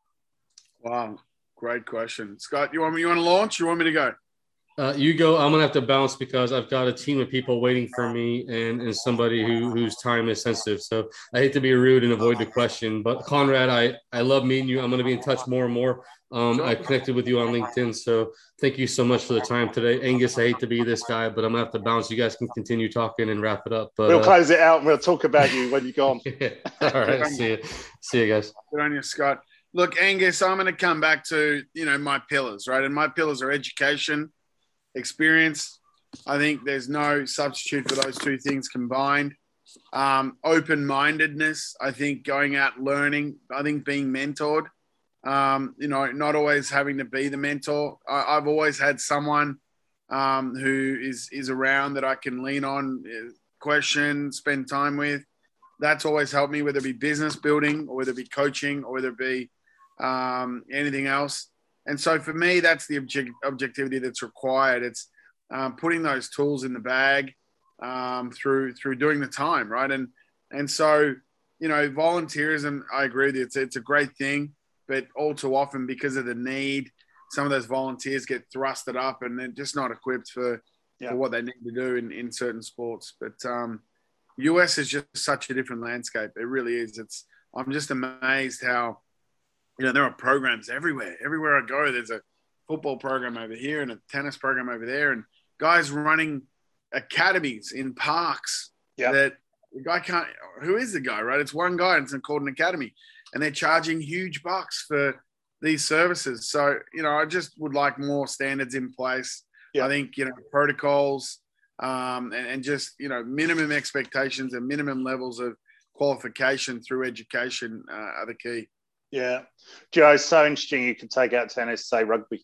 Wow, great question, Scott. You want me? You want to launch? You want me to go?
Uh, you go. I'm gonna have to bounce because I've got a team of people waiting for me, and, and somebody who whose time is sensitive. So I hate to be rude and avoid the question, but Conrad, I I love meeting you. I'm gonna be in touch more and more. Um, I connected with you on LinkedIn, so thank you so much for the time today, Angus. I hate to be this guy, but I'm gonna have to bounce. You guys can continue talking and wrap it up. But
we'll
uh,
close it out and we'll talk about you when you're gone.
All right, see you, see you guys.
Good on you, Scott. Look, Angus, I'm going to come back to, you know, my pillars, right? And my pillars are education, experience. I think there's no substitute for those two things combined. Um, open-mindedness, I think going out learning, I think being mentored, um, you know, not always having to be the mentor. I, I've always had someone um, who is, is around that I can lean on, question, spend time with. That's always helped me, whether it be business building or whether it be coaching or whether it be um, anything else. And so for me, that's the object, objectivity that's required. It's um, putting those tools in the bag um, through through doing the time, right? And and so, you know, volunteerism, I agree with you. It's, it's a great thing, but all too often because of the need, some of those volunteers get thrusted up and they're just not equipped for, yeah. for what they need to do in, in certain sports. But um, U S is just such a different landscape. It really is. It's I'm just amazed how, you know, there are programs everywhere. Everywhere I go, there's a football program over here and a tennis program over there, and guys running academies in parks yeah. that the guy can't – who is the guy, right? It's one guy, and it's called an academy, and they're charging huge bucks for these services. So, you know, I just would like more standards in place. Yeah. I think, you know, protocols um, and, and just, you know, minimum expectations and minimum levels of qualification through education uh, are the key.
Yeah. Joe, it's so interesting you could take out tennis, say rugby.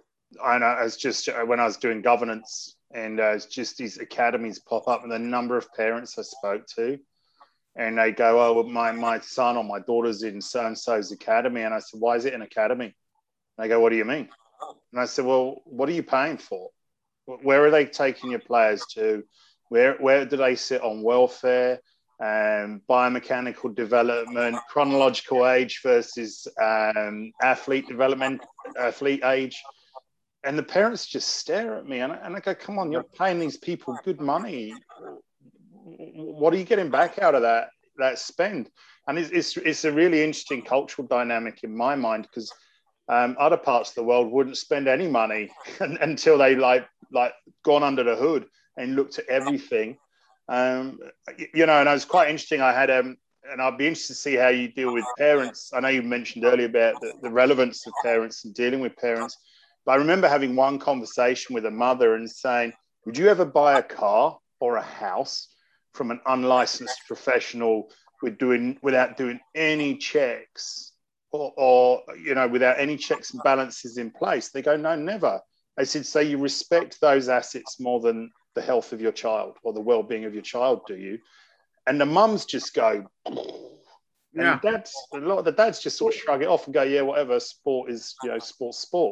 I know it's just when I was doing governance and uh, it's just these academies pop up and the number of parents I spoke to and they go, "Oh, well, my, my son or my daughter's in so-and-so's academy." And I said, "Why is it an academy?" And they go, "What do you mean?" And I said, "Well, what are you paying for? Where are they taking your players to? Where, where do they sit on welfare? Um, biomechanical development, chronological age versus um, athlete development, athlete age." And the parents just stare at me and I, and I go, "Come on, you're paying these people good money. What are you getting back out of that that spend?" And it's, it's, it's a really interesting cultural dynamic in my mind because um, other parts of the world wouldn't spend any money until they like like gone under the hood and looked at everything. Um, you know, and it was quite interesting. I had, um, and I'd be interested to see how you deal with parents. I know you mentioned earlier about the, the relevance of parents and dealing with parents, but I remember having one conversation with a mother and saying, would you ever buy a car or a house from an unlicensed professional with doing without doing any checks or, or, you know, without any checks and balances in place? They go, no, never. I said, so you respect those assets more than the health of your child or the well-being of your child, do you? And the mums just go, and
Yeah.
the dads, a lot of the dads just sort of shrug it off and go, yeah, whatever, sport is, you know, sport's sport.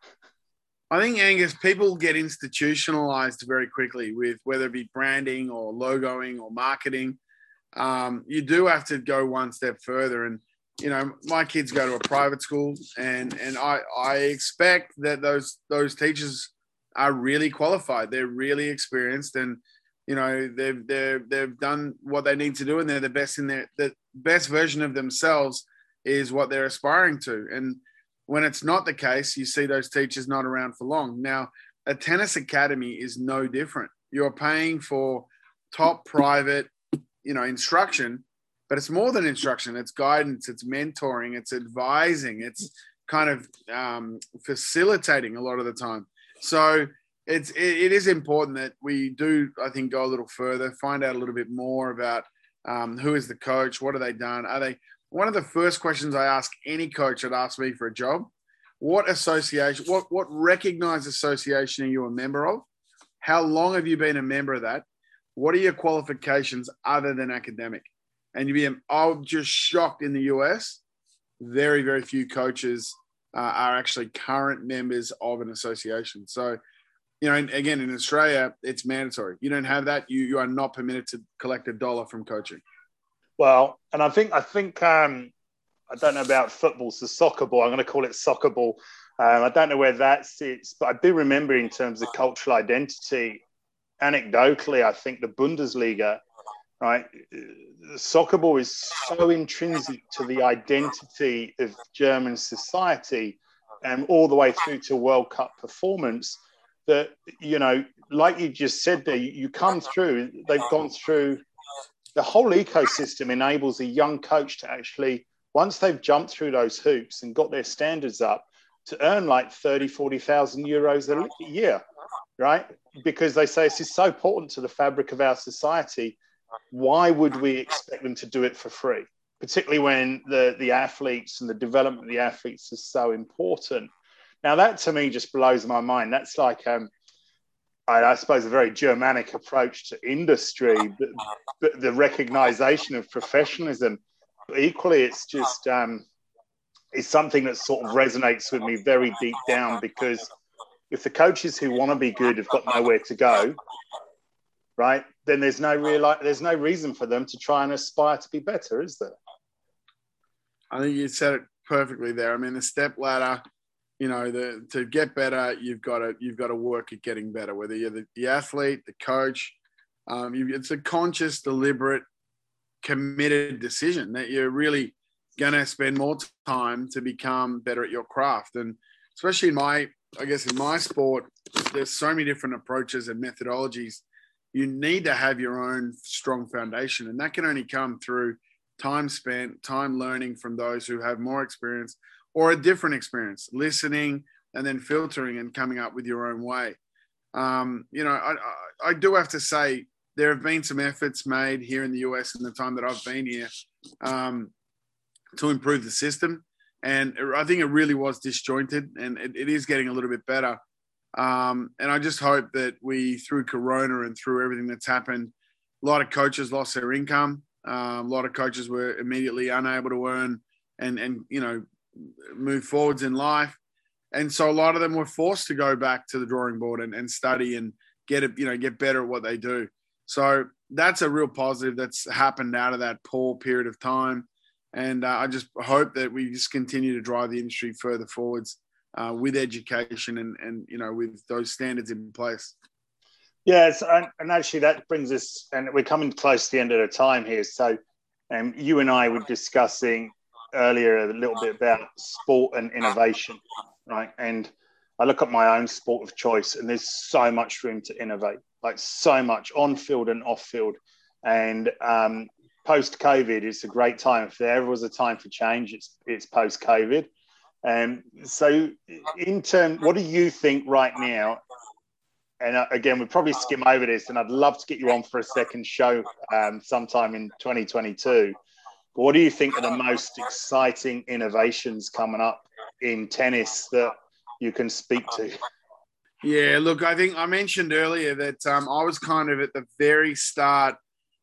I think, Angus, people get institutionalized very quickly with whether it be branding or logoing or marketing. Um, you do have to go one step further. And, you know, my kids go to a private school, and, and I, I expect that those, those teachers are really qualified. They're really experienced, and, you know, they've, they've, they've done what they need to do, and they're the best in their, the best version of themselves is what they're aspiring to. And when it's not the case, you see those teachers not around for long. Now, a tennis academy is no different. You're paying for top private, you know, instruction, but it's more than instruction. It's guidance, it's mentoring, it's advising, it's kind of um, facilitating a lot of the time. So it's, it, it is important that we do, I think, go a little further, find out a little bit more about um, who is the coach, what have they done? Are they, one of the first questions I ask any coach that asks me for a job, what association, what, what recognized association are you a member of? How long have you been a member of that? What are your qualifications other than academic? And you'd be, I'm just shocked in the U S, very, very few coaches uh, are actually current members of an association. So, you know, again, in Australia, it's mandatory. You don't have that. You, you are not permitted to collect a dollar from coaching.
Well, and I think, I think, um, I don't know about football, so soccer ball. I'm going to call it soccer ball. Um, I don't know where that sits, but I do remember in terms of cultural identity, anecdotally, I think the Bundesliga, right, soccer ball is so intrinsic to the identity of German society, and all the way through to World Cup performance that, you know, like you just said there, you, you come through, they've gone through, the whole ecosystem enables a young coach to actually, once they've jumped through those hoops and got their standards up, to earn like thirty, forty thousand euros a year, right? Because they say this is so important to the fabric of our society. Why would we expect them to do it for free? Particularly when the, the athletes and the development of the athletes is so important. Now, that to me just blows my mind. That's like, um, I, I suppose, a very Germanic approach to industry, but, but the recognition of professionalism. But equally, it's just, um, it's something that sort of resonates with me very deep down, because if the coaches who want to be good have got nowhere to go, right, then there's no real, there's no reason for them to try and aspire to be better, is there?
I think you said it perfectly there. I mean, the step ladder, you know, the, to get better, you've got to you've got to work at getting better. Whether you're the, the athlete, the coach, um, you, it's a conscious, deliberate, committed decision that you're really going to spend more time to become better at your craft. And especially in my, I guess in my sport, there's so many different approaches and methodologies. You need to have your own strong foundation, and that can only come through time spent, time learning from those who have more experience or a different experience, listening and then filtering and coming up with your own way. Um, you know, I, I, I do have to say there have been some efforts made here in the U S in the time that I've been here um, to improve the system. And I think it really was disjointed, and it, it is getting a little bit better. Um, and I just hope that we, through Corona and through everything that's happened, a lot of coaches lost their income. Um, a lot of coaches were immediately unable to earn and, and, you know, move forwards in life. And so a lot of them were forced to go back to the drawing board and, and study and get it, you know, get better at what they do. So that's a real positive that's happened out of that poor period of time. And uh, I just hope that we just continue to drive the industry further forwards uh, with education and, and, you know, with those standards in place.
Yes, and, and actually that brings us, and we're coming close to the end of the time here. So um, you and I were discussing earlier a little bit about sport and innovation, right? And I look at my own sport of choice, and there's so much room to innovate, like so much on field and off field. And um, post COVID, it's a great time. If there ever was a time for change, it's it's post COVID. And so, in turn, what do you think right now? and uh, again, we'll probably skim over this, and I'd love to get you on for a second show um, sometime in twenty twenty-two. But what do you think are the most exciting innovations coming up in tennis that you can speak to?
Yeah, look, I think I mentioned earlier that um, I was kind of at the very start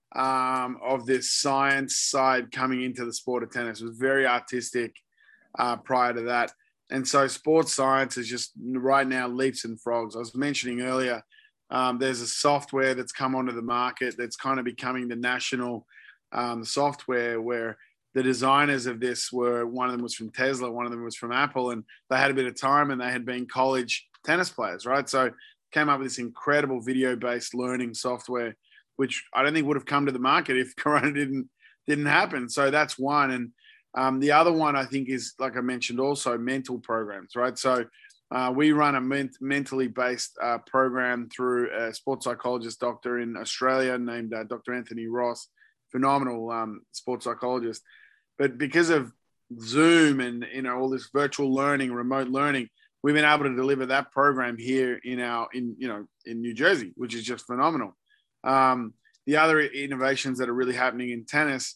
um, of this science side coming into the sport of tennis. It was very artistic uh, prior to that. And so sports science is just right now leaps and frogs. I was mentioning earlier, um, there's a software that's come onto the market that's kind of becoming the national um, software, where the designers of this were, one of them was from Tesla, one of them was from Apple, and they had a bit of time and they had been college tennis players, right? So came up with this incredible video-based learning software, which I don't think would have come to the market if Corona didn't didn't happen. So that's one. And Um, the other one, I think, is, like I mentioned, also mental programs, right? So uh, we run a ment- mentally based uh, program through a sports psychologist doctor in Australia named uh, Doctor Anthony Ross, phenomenal um, sports psychologist. But because of Zoom and, you know, all this virtual learning, remote learning, we've been able to deliver that program here in our, in, you know, in New Jersey, which is just phenomenal. Um, the other innovations that are really happening in tennis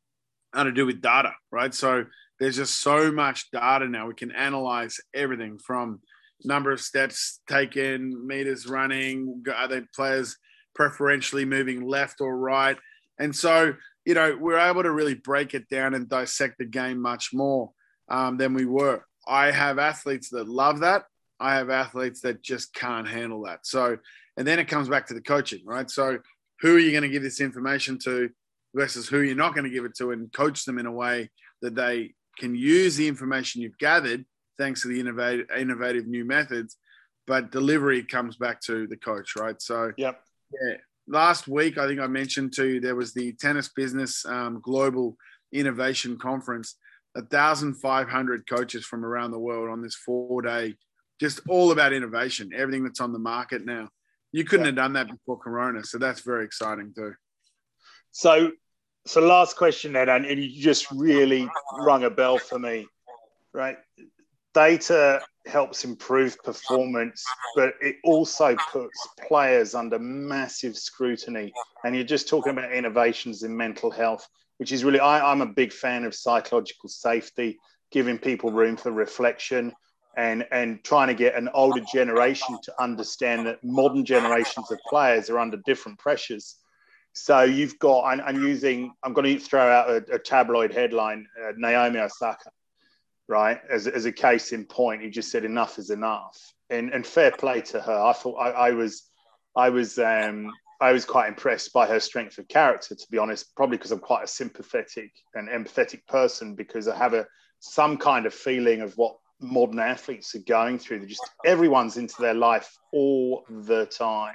are to do with data, right? So there's just so much data now. We can analyze everything from number of steps taken, meters running, are they players preferentially moving left or right? And so, you know, we're able to really break it down and dissect the game much more um, than we were. I have athletes that love that. I have athletes that just can't handle that. So, and then it comes back to the coaching, right? So who are you going to give this information to versus who you're not going to give it to, and coach them in a way that they can use the information you've gathered thanks to the innovative, innovative new methods, but delivery comes back to the coach, right? So,
yep.
yeah. Last week, I think I mentioned to you, there was the Tennis Business um, Global Innovation Conference, one thousand five hundred coaches from around the world on this four-day, just all about innovation, everything that's on the market now. You couldn't yep. have done that before Corona, so that's very exciting too.
So, so last question then, and you just really rung a bell for me, right? Data helps improve performance, but it also puts players under massive scrutiny. And you're just talking about innovations in mental health, which is really, I, I'm a big fan of psychological safety, giving people room for reflection and, and trying to get an older generation to understand that modern generations of players are under different pressures. So you've got, I'm, I'm using, I'm going to throw out a, a tabloid headline, uh, Naomi Osaka, right? As, as a case in point, he just said enough is enough, and and fair play to her. I thought I, I was, I was, um, I was quite impressed by her strength of character, to be honest. Probably because I'm quite a sympathetic and empathetic person, because I have a some kind of feeling of what modern athletes are going through. They're just everyone's into their life all the time.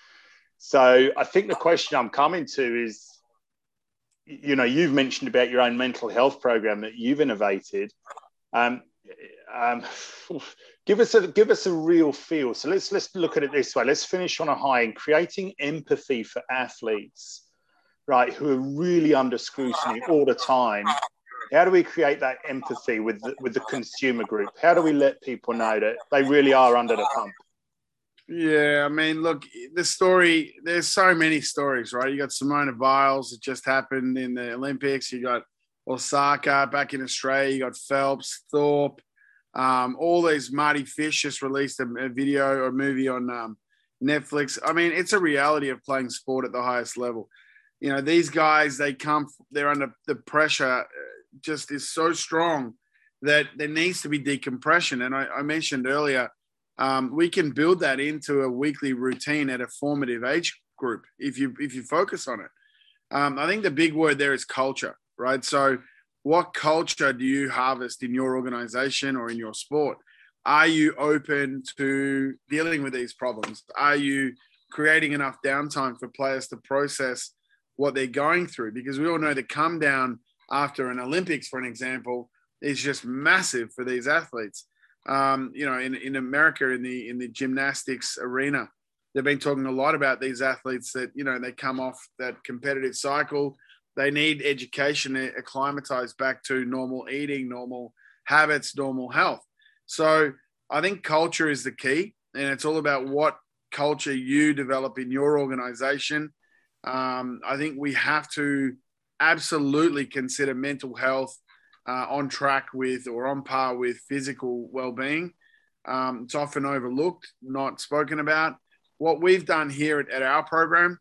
So I think the question I'm coming to is, you know, you've mentioned about your own mental health program that you've innovated. Um, um, give us a give us a real feel. So let's let's look at it this way. Let's finish on a high in creating empathy for athletes, right, who are really under scrutiny all the time. How do we create that empathy with the, with the consumer group? How do we let people know that they really are under the pump?
Yeah, I mean, look, the story, there's so many stories, right? You got Simone Biles, it just happened in the Olympics. You got Osaka back in Australia. You got Phelps, Thorpe, um, all these. Marty Fish just released a, a video or movie on um, Netflix. I mean, it's a reality of playing sport at the highest level. You know, these guys, they come, they're under the pressure just is so strong that there needs to be decompression. And I, I mentioned earlier, Um, we can build that into a weekly routine at a formative age group if you if you focus on it. Um, I think the big word there is culture, right? So what culture do you harvest in your organization or in your sport? Are you open to dealing with these problems? Are you creating enough downtime for players to process what they're going through? Because we all know the come down after an Olympics, for an example, is just massive for these athletes. Um, you know, in, in America, in the in the gymnastics arena, they've been talking a lot about these athletes that, you know, they come off that competitive cycle. They need education to acclimatize back to normal eating, normal habits, normal health. So I think culture is the key, and it's all about what culture you develop in your organization. Um, I think we have to absolutely consider mental health uh, on track with or on par with physical well-being. Um, it's often overlooked, not spoken about. What we've done here at, at our program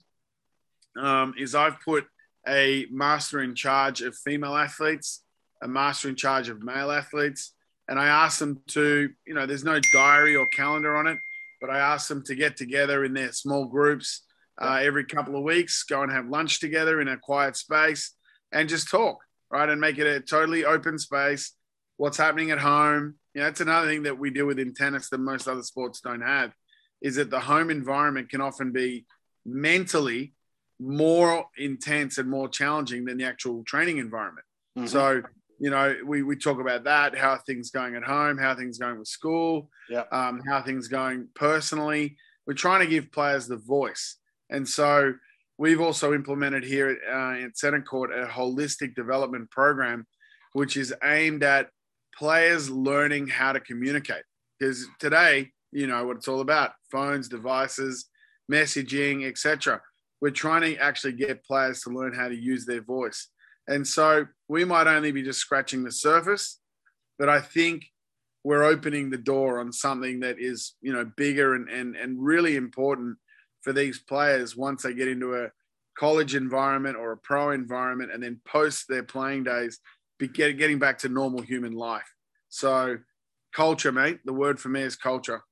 um, is I've put a master in charge of female athletes, a master in charge of male athletes, and I ask them to, you know, there's no diary or calendar on it, but I ask them to get together in their small groups uh, every couple of weeks, go and have lunch together in a quiet space and just talk, right? And make it a totally open space. What's happening at home? You know, that's another thing that we deal with in tennis that most other sports don't have, is that the home environment can often be mentally more intense and more challenging than the actual training environment. Mm-hmm. So, you know, we, we talk about that, how things going at home, how things going with school,
yeah.
um, how things going personally. We're trying to give players the voice. And so we've also implemented here at, uh, at Center Court a holistic development program, which is aimed at players learning how to communicate. Because today, you know what it's all about, phones, devices, messaging, et cetera. We're trying to actually get players to learn how to use their voice. And so we might only be just scratching the surface, but I think we're opening the door on something that is, you know, bigger and, and, and really important for these players once they get into a college environment or a pro environment and then post their playing days, be get, getting back to normal human life. So culture, mate, the word for me is culture.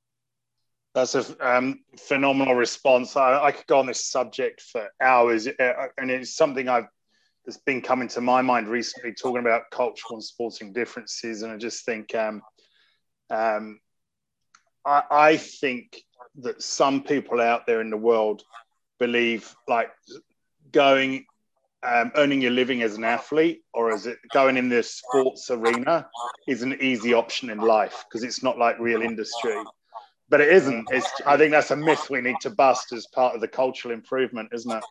That's a um, phenomenal response. I, I could go on this subject for hours, uh, and it's something I've that's been coming to my mind recently, talking about cultural and sporting differences. And I just think, um, um, I, I think that some people out there in the world believe like going, um, earning your living as an athlete or as it going in the sports arena is an easy option in life because it's not like real industry. But it isn't. It's, I think that's a myth we need to bust as part of the cultural improvement, isn't it?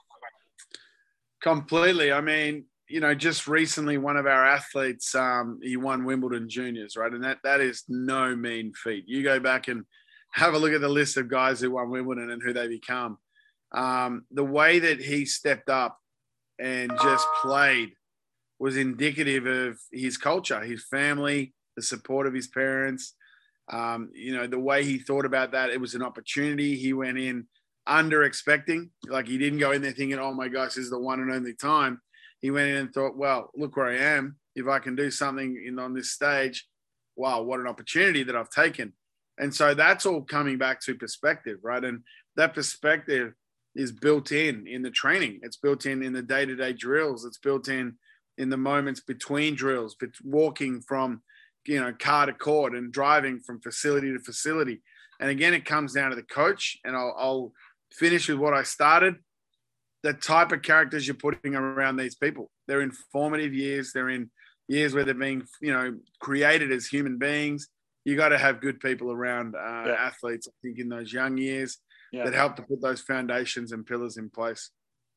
Completely. I mean, you know, just recently one of our athletes, um, he won Wimbledon Juniors, right? And that that is no mean feat. You go back and have a look at the list of guys who won Wimbledon and who they become. Um, the way that he stepped up and just played was indicative of his culture, his family, the support of his parents. Um, you know, the way he thought about that, it was an opportunity. He went in under expecting, like he didn't go in there thinking, oh my gosh, this is the one and only time. He went in and thought, well, look where I am. If I can do something in, on this stage, wow, what an opportunity that I've taken. And so that's all coming back to perspective, right? And that perspective is built in in the training. It's built in in the day-to-day drills. It's built in in the moments between drills, but walking from, you know, car to court and driving from facility to facility. And again, it comes down to the coach. And I'll, I'll finish with what I started. The type of characters you're putting around these people. They're in formative years. They're in years where they're being, you know, created as human beings. You got to have good people around uh, yeah. athletes, I think, in those young years yeah. that help to put those foundations and pillars in place.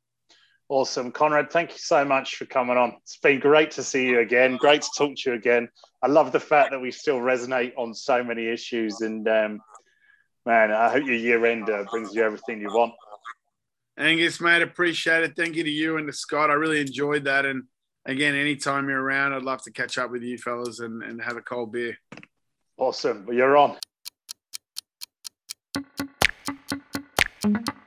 Awesome. Conrad, thank you so much for coming on. It's been great to see you again. Great to talk to you again. I love the fact that we still resonate on so many issues. And, um, man, I hope your year end uh, brings you everything you want.
Angus, mate, appreciate it. Thank you to you and to Scott. I really enjoyed that. And, again, anytime you're around, I'd love to catch up with you fellas and, and have a cold beer.
Awesome. Well, you're on.